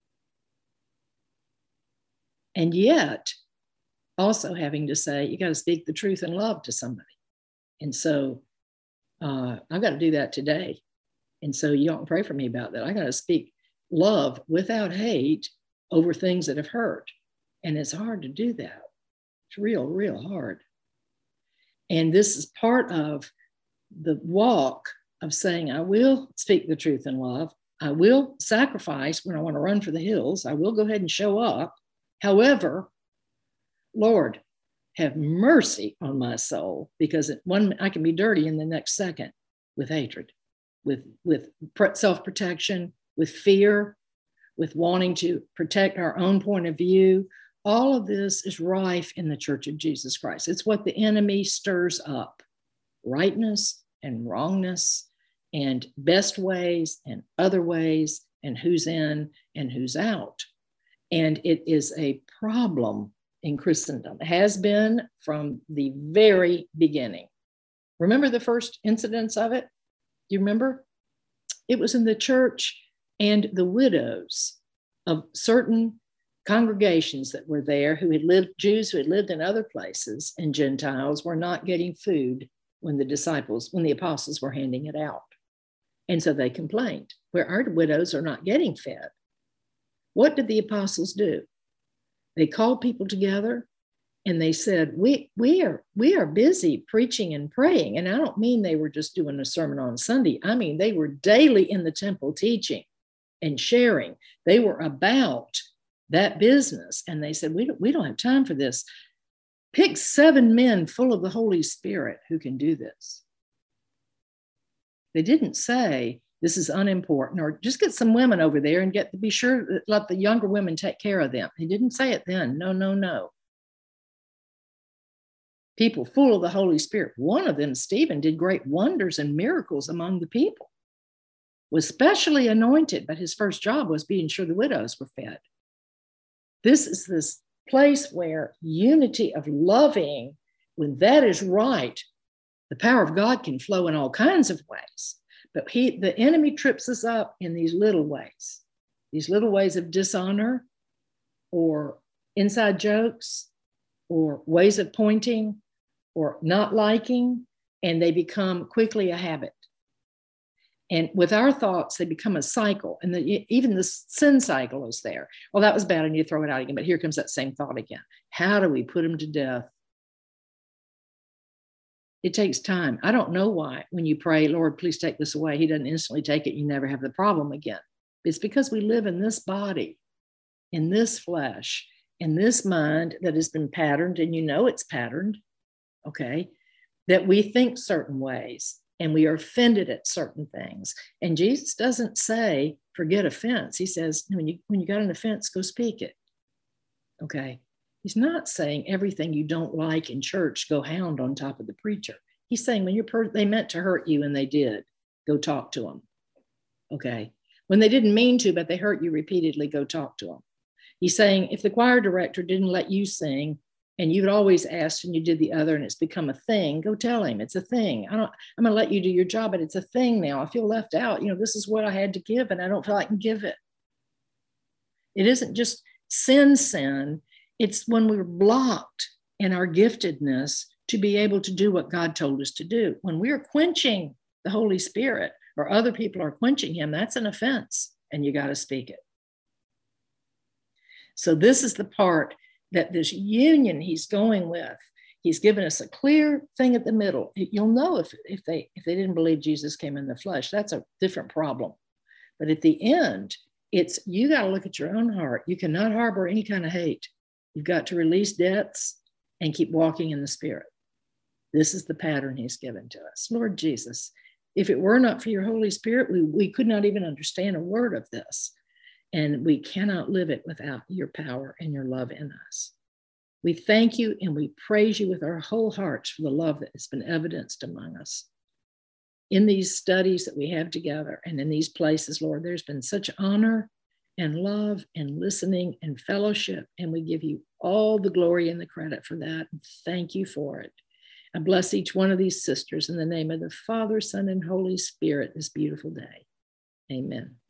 And yet, also having to say, you got to speak the truth in love to somebody. And so I've got to do that today. And so you don't pray for me about that. I got to speak love without hate over things that have hurt. And it's hard to do that. It's real, real hard. And this is part of the walk of saying, I will speak the truth in love. I will sacrifice when I want to run for the hills. I will go ahead and show up. However, Lord, have mercy on my soul, because I can be dirty in the next second with hatred, with self-protection, with fear, with wanting to protect our own point of view. All of this is rife in the Church of Jesus Christ. It's what the enemy stirs up: rightness and wrongness, and best ways and other ways, and who's in and who's out. And it is a problem in Christendom. It has been from the very beginning. Remember the first incidents of it? Do you remember? It was in the church, and the widows of certain congregations that were there Jews who had lived in other places, and Gentiles were not getting food when the apostles were handing it out. And so they complained, where our widows are not getting fed. What did the apostles do? They called people together and they said, we are busy preaching and praying. And I don't mean they were just doing a sermon on Sunday. I mean, they were daily in the temple teaching and sharing. They were about that business. And they said, we don't have time for this. Pick 7 men full of the Holy Spirit who can do this. They didn't say this is unimportant, or just get some women over there and be sure that let the younger women take care of them. He didn't say it then. No. People full of the Holy Spirit. One of them, Stephen, did great wonders and miracles among the people, was specially anointed, but his first job was being sure the widows were fed. This is this place where unity of loving, when that is right, the power of God can flow in all kinds of ways. But the enemy trips us up in these little ways of dishonor, or inside jokes, or ways of pointing, or not liking, and they become quickly a habit. And with our thoughts, they become a cycle. And even the sin cycle is there. Well, that was bad, and you throw it out again. But here comes that same thought again. How do we put him to death? It takes time. I don't know why when you pray, Lord, please take this away, he doesn't instantly take it. You never have the problem again. It's because we live in this body, in this flesh, in this mind that has been patterned, and you know it's patterned, okay, that we think certain ways. And we are offended at certain things. And Jesus doesn't say, forget offense. He says, when you got an offense, go speak it. Okay. He's not saying everything you don't like in church, go hound on top of the preacher. He's saying when they meant to hurt you and they did, go talk to them. Okay. When they didn't mean to, but they hurt you repeatedly, go talk to them. He's saying if the choir director didn't let you sing, and you'd always asked and you did the other and it's become a thing, go tell him it's a thing. I'm going to let you do your job, but it's a thing now. I feel left out. This is what I had to give and I don't feel I can give it. It isn't just sin. It's when we're blocked in our giftedness to be able to do what God told us to do. When we're quenching the Holy Spirit or other people are quenching him, that's an offense and you got to speak it. So this is the part that this union he's going with. He's given us a clear thing at the middle. You'll know if they didn't believe Jesus came in the flesh. That's a different problem. But at the end, It's, you got to look at your own heart. You cannot harbor any kind of hate. You've got to release debts and keep walking in the Spirit. This is the pattern he's given to us. Lord Jesus, if it were not for your Holy Spirit, we could not even understand a word of this. And we cannot live it without your power and your love in us. We thank you and we praise you with our whole hearts for the love that has been evidenced among us. In these studies that we have together and in these places, Lord, there's been such honor and love and listening and fellowship. And we give you all the glory and the credit for that. And thank you for it. I bless each one of these sisters in the name of the Father, Son, and Holy Spirit this beautiful day. Amen.